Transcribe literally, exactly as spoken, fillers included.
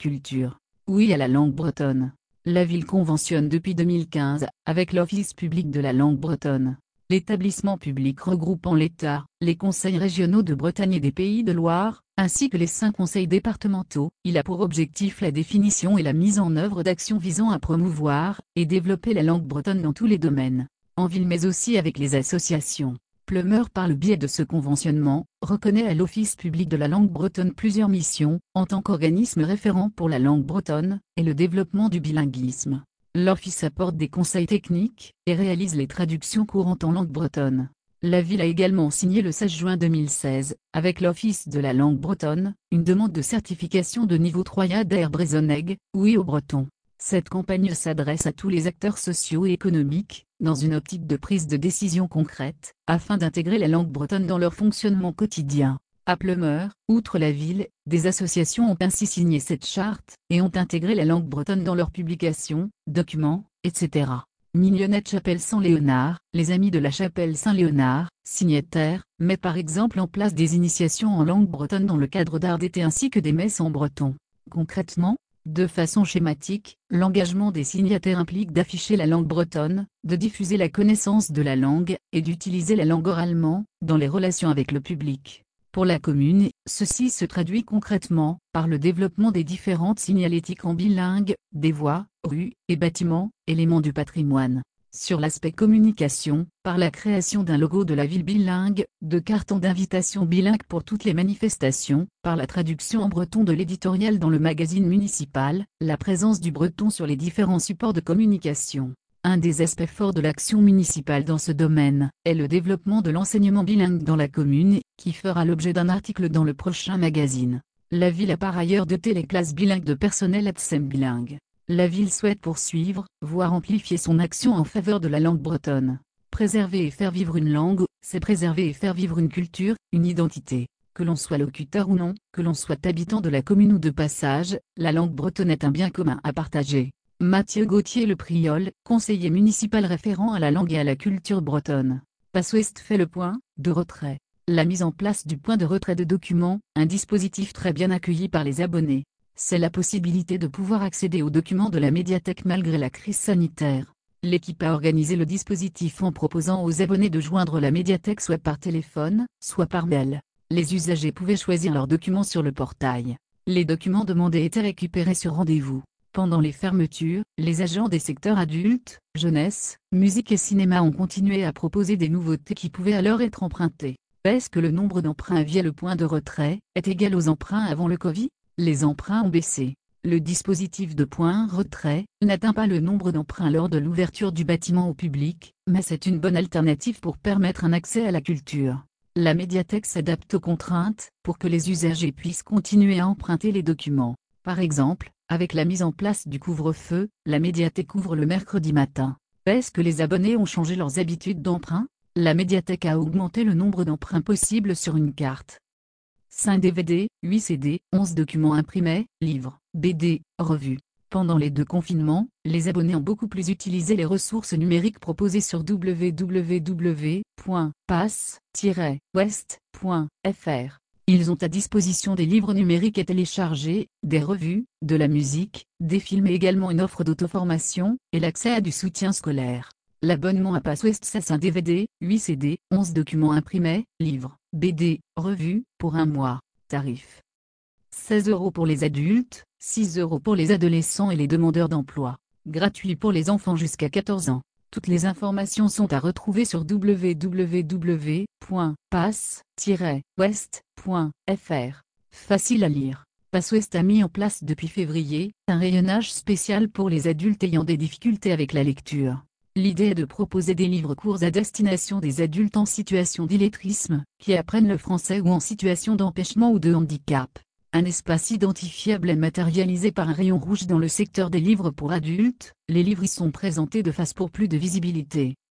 culture. Oui à la langue bretonne. La ville conventionne depuis deux mille quinze avec l'Office public de la langue bretonne. L'établissement public regroupant l'État, les conseils régionaux de Bretagne et des Pays de Loire, ainsi que les cinq conseils départementaux. Il a pour objectif la définition et la mise en œuvre d'actions visant à promouvoir et développer la langue bretonne dans tous les domaines, en ville mais aussi avec les associations. Plumeur, par le biais de ce conventionnement, reconnaît à l'Office public de la langue bretonne plusieurs missions, en tant qu'organisme référent pour la langue bretonne, et le développement du bilinguisme. L'Office apporte des conseils techniques, et réalise les traductions courantes en langue bretonne. La ville a également signé le seize juin deux mille seize, avec l'Office de la langue bretonne, une demande de certification de niveau trois A d'Air Brezoneg, oui au breton. Cette campagne s'adresse à tous les acteurs sociaux et économiques, dans une optique de prise de décision concrète, afin d'intégrer la langue bretonne dans leur fonctionnement quotidien. À Plumeur, outre la ville, des associations ont ainsi signé cette charte, et ont intégré la langue bretonne dans leurs publications, documents, et cetera. Mignonnette Chapelle Saint-Léonard, les Amis de la Chapelle Saint-Léonard, signataires, met par exemple en place des initiations en langue bretonne dans le cadre d'art d'été ainsi que des messes en breton. Concrètement, de façon schématique, l'engagement des signataires implique d'afficher la langue bretonne, de diffuser la connaissance de la langue, et d'utiliser la langue oralement, dans les relations avec le public. Pour la commune, ceci se traduit concrètement, par le développement des différentes signalétiques en bilingue, des voies, rues, et bâtiments, éléments du patrimoine. Sur l'aspect communication, par la création d'un logo de la ville bilingue, de cartons d'invitation bilingues pour toutes les manifestations, par la traduction en breton de l'éditorial dans le magazine municipal, la présence du breton sur les différents supports de communication. Un des aspects forts de l'action municipale dans ce domaine, est le développement de l'enseignement bilingue dans la commune, qui fera l'objet d'un article dans le prochain magazine. La ville a par ailleurs doté les classes bilingues de personnel A T S E M bilingue. La ville souhaite poursuivre, voire amplifier son action en faveur de la langue bretonne. Préserver et faire vivre une langue, c'est préserver et faire vivre une culture, une identité. Que l'on soit locuteur ou non, que l'on soit habitant de la commune ou de passage, la langue bretonne est un bien commun à partager. Mathieu Gauthier Le Priol, conseiller municipal référent à la langue et à la culture bretonne. Passwest fait le point de retrait. La mise en place du point de retrait de documents, un dispositif très bien accueilli par les abonnés. C'est la possibilité de pouvoir accéder aux documents de la médiathèque malgré la crise sanitaire. L'équipe a organisé le dispositif en proposant aux abonnés de joindre la médiathèque soit par téléphone, soit par mail. Les usagers pouvaient choisir leurs documents sur le portail. Les documents demandés étaient récupérés sur rendez-vous. Pendant les fermetures, les agents des secteurs adultes, jeunesse, musique et cinéma ont continué à proposer des nouveautés qui pouvaient alors être empruntées. Est-ce que le nombre d'emprunts via le point de retrait est égal aux emprunts avant le Covid? Les emprunts ont baissé. Le dispositif de point retrait n'atteint pas le nombre d'emprunts lors de l'ouverture du bâtiment au public, mais c'est une bonne alternative pour permettre un accès à la culture. La médiathèque s'adapte aux contraintes pour que les usagers puissent continuer à emprunter les documents. Par exemple, avec la mise en place du couvre-feu, la médiathèque ouvre le mercredi matin. Est-ce que les abonnés ont changé leurs habitudes d'emprunt? La médiathèque a augmenté le nombre d'emprunts possibles sur une carte. cinq D V D, huit C D, onze documents imprimés, livres, B D, revues. Pendant les deux confinements, les abonnés ont beaucoup plus utilisé les ressources numériques proposées sur w w w point pass tiret west point f r. Ils ont à disposition des livres numériques et téléchargés, des revues, de la musique, des films et également une offre d'auto-formation, et l'accès à du soutien scolaire. L'abonnement à Passwest c'est un D V D, huit C D, onze documents imprimés, livres, B D, revues, pour un mois. Tarif seize euros pour les adultes, six euros pour les adolescents et les demandeurs d'emploi. Gratuit pour les enfants jusqu'à quatorze ans. Toutes les informations sont à retrouver sur w w w point pass tiret west point f r. Facile à lire. Passwest a mis en place depuis février un rayonnage spécial pour les adultes ayant des difficultés avec la lecture. L'idée est de proposer des livres courts à destination des adultes en situation d'illettrisme, qui apprennent le français ou en situation d'empêchement ou de handicap. Un espace identifiable est matérialisé par un rayon rouge dans le secteur des livres pour adultes. Les livres y sont présentés de face pour plus de visibilité.